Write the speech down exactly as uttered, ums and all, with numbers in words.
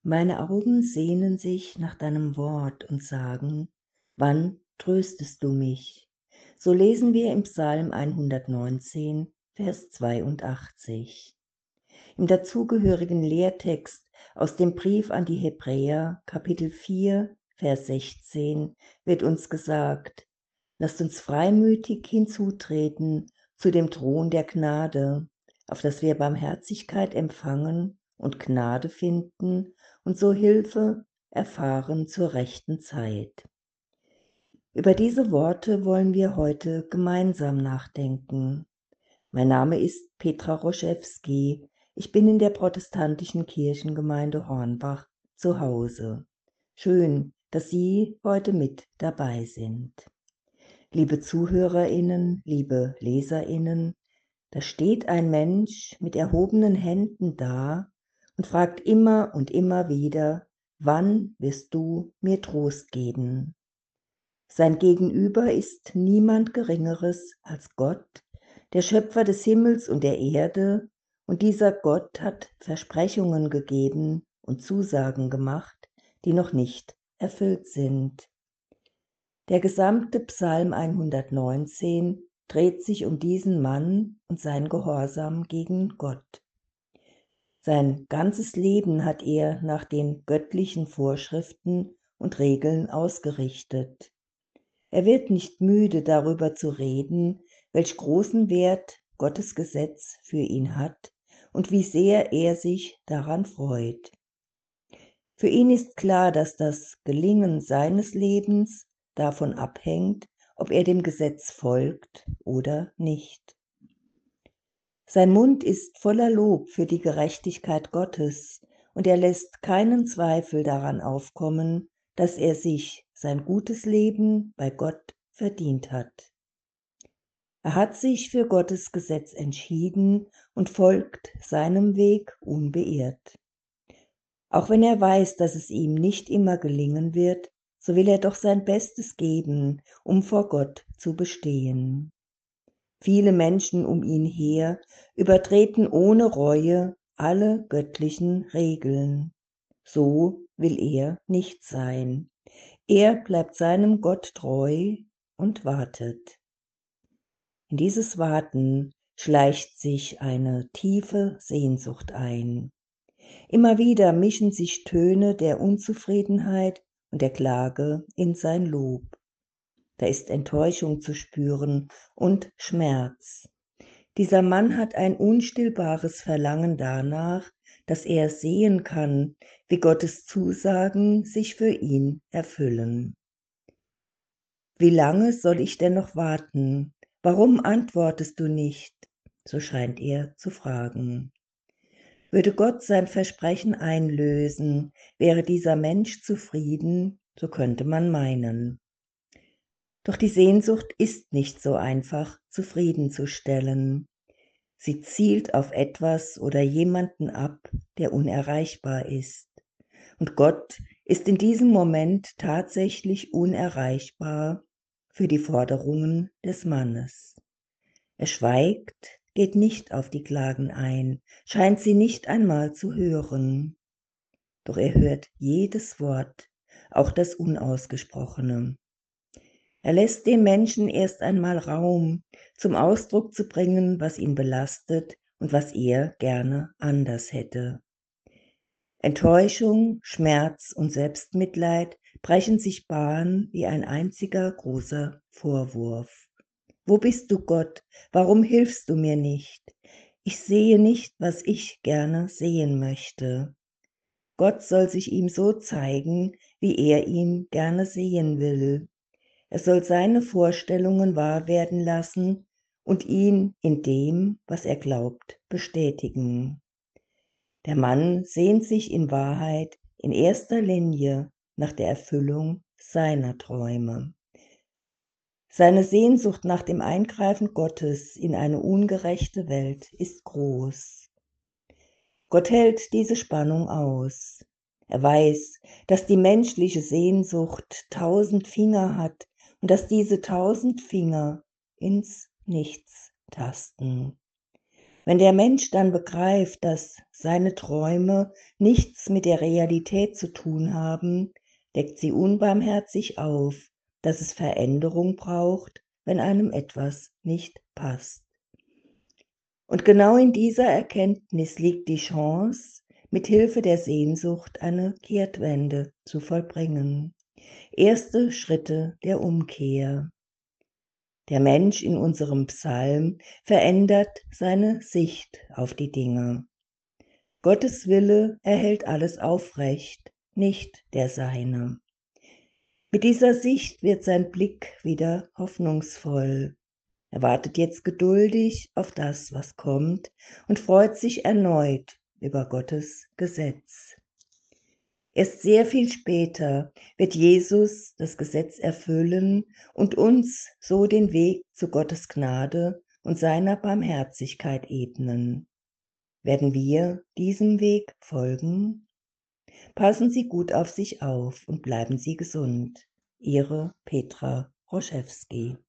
Meine Augen sehnen sich nach deinem Wort und sagen: Wann tröstest du mich? So lesen wir im Psalm hundertneunzehn, Vers zweiundachtzig. Im dazugehörigen Lehrtext aus dem Brief an die Hebräer, Kapitel vier, Vers sechzehn, wird uns gesagt: Lasst uns freimütig hinzutreten zu dem Thron der Gnade, auf dass wir Barmherzigkeit empfangen und Gnade finden und so Hilfe erfahren zur rechten Zeit. Über diese Worte wollen wir heute gemeinsam nachdenken. Mein Name ist Petra Roschewski. Ich bin in der protestantischen Kirchengemeinde Hornbach zu Hause. Schön, dass Sie heute mit dabei sind. Liebe ZuhörerInnen, liebe LeserInnen, da steht ein Mensch mit erhobenen Händen da und fragt immer und immer wieder: Wann wirst du mir Trost geben? Sein Gegenüber ist niemand Geringeres als Gott, der Schöpfer des Himmels und der Erde, und dieser Gott hat Versprechungen gegeben und Zusagen gemacht, die noch nicht erfüllt sind. Der gesamte Psalm hundertneunzehn dreht sich um diesen Mann und sein Gehorsam gegen Gott. Sein ganzes Leben hat er nach den göttlichen Vorschriften und Regeln ausgerichtet. Er wird nicht müde, darüber zu reden, welch großen Wert Gottes Gesetz für ihn hat und wie sehr er sich daran freut. Für ihn ist klar, dass das Gelingen seines Lebens davon abhängt, ob er dem Gesetz folgt oder nicht. Sein Mund ist voller Lob für die Gerechtigkeit Gottes und er lässt keinen Zweifel daran aufkommen, dass er sich sein gutes Leben bei Gott verdient hat. Er hat sich für Gottes Gesetz entschieden und folgt seinem Weg unbeirrt. Auch wenn er weiß, dass es ihm nicht immer gelingen wird, so will er doch sein Bestes geben, um vor Gott zu bestehen. Viele Menschen um ihn her übertreten ohne Reue alle göttlichen Regeln. So will er nicht sein. Er bleibt seinem Gott treu und wartet. In dieses Warten schleicht sich eine tiefe Sehnsucht ein. Immer wieder mischen sich Töne der Unzufriedenheit und der Klage in sein Lob. Da ist Enttäuschung zu spüren und Schmerz. Dieser Mann hat ein unstillbares Verlangen danach, dass er sehen kann, wie Gottes Zusagen sich für ihn erfüllen. Wie lange soll ich denn noch warten? Warum antwortest du nicht? So scheint er zu fragen. Würde Gott sein Versprechen einlösen, wäre dieser Mensch zufrieden, so könnte man meinen. Doch die Sehnsucht ist nicht so einfach zufriedenzustellen. Sie zielt auf etwas oder jemanden ab, der unerreichbar ist. Und Gott ist in diesem Moment tatsächlich unerreichbar für die Forderungen des Mannes. Er schweigt, geht nicht auf die Klagen ein, scheint sie nicht einmal zu hören. Doch er hört jedes Wort, auch das Unausgesprochene. Er lässt dem Menschen erst einmal Raum, zum Ausdruck zu bringen, was ihn belastet und was er gerne anders hätte. Enttäuschung, Schmerz und Selbstmitleid brechen sich Bahn wie ein einziger großer Vorwurf. Wo bist du, Gott? Warum hilfst du mir nicht? Ich sehe nicht, was ich gerne sehen möchte. Gott soll sich ihm so zeigen, wie er ihn gerne sehen will. Er soll seine Vorstellungen wahr werden lassen und ihn in dem, was er glaubt, bestätigen. Der Mann sehnt sich in Wahrheit in erster Linie nach der Erfüllung seiner Träume. Seine Sehnsucht nach dem Eingreifen Gottes in eine ungerechte Welt ist groß. Gott hält diese Spannung aus. Er weiß, dass die menschliche Sehnsucht tausend Finger hat und dass diese tausend Finger ins Nichts tasten. Wenn der Mensch dann begreift, dass seine Träume nichts mit der Realität zu tun haben, deckt sie unbarmherzig auf, dass es Veränderung braucht, wenn einem etwas nicht passt. Und genau in dieser Erkenntnis liegt die Chance, mit Hilfe der Sehnsucht eine Kehrtwende zu vollbringen. Erste Schritte der Umkehr. Der Mensch in unserem Psalm verändert seine Sicht auf die Dinge. Gottes Wille erhält alles aufrecht, nicht der seine. Mit dieser Sicht wird sein Blick wieder hoffnungsvoll. Er wartet jetzt geduldig auf das, was kommt, und freut sich erneut über Gottes Gesetz. Erst sehr viel später wird Jesus das Gesetz erfüllen und uns so den Weg zu Gottes Gnade und seiner Barmherzigkeit ebnen. Werden wir diesem Weg folgen? Passen Sie gut auf sich auf und bleiben Sie gesund. Ihre Petra Roschewski.